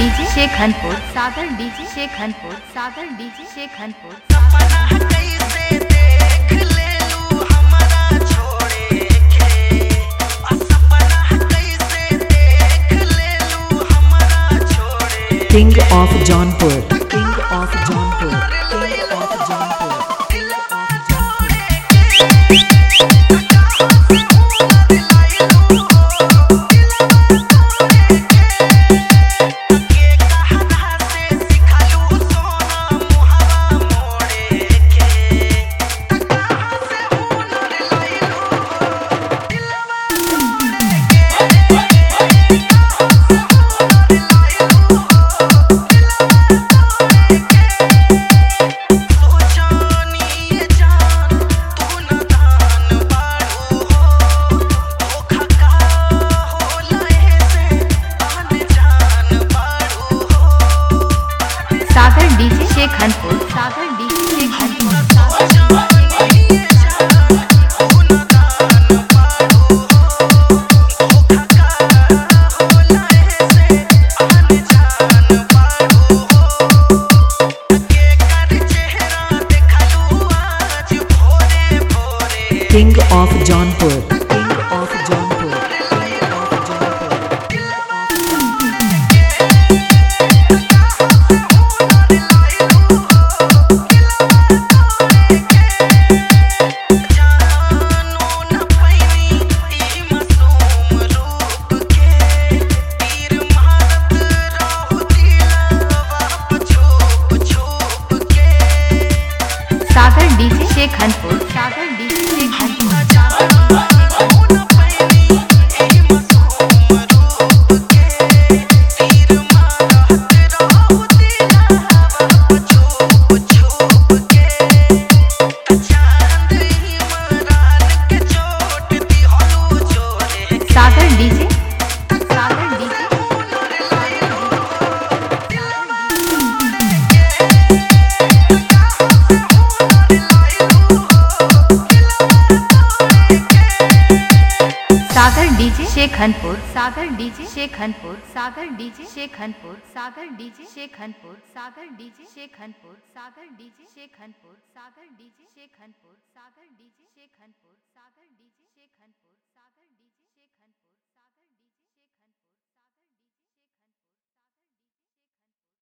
DJ Shekhanpur, Sagar DJ Shekhanpur, Sagar DJ Shekhanpur. सपना कैसे देख ले लू हमरा छोड़े के, सपना कैसे देख ले लू हमरा छोड़े। King of Jaunpur, King of Jaunpur, King of Jaunpur, King of Jaunpur। Sagar DJ Shekhanpur, Sagar DJ Shekhanpur, King of Jaunpur, King of Jaunpur, King of Jaunpur। Sagar DJ Shekhanpur, Sagar DJ Shekhanpur. Sagar DJ, Sagar DJ, Sagar DJ Shekhanpur, Sagar DJ Shekhanpur, Sagar DJ Shekhanpur, Sagar DJ Shekhanpur, Sagar DJ Shekhanpur, Sagar DJ Shekhanpur, Sagar DJ Shekhanpur, Sagar DJ Shekhanpur, Sagar DJ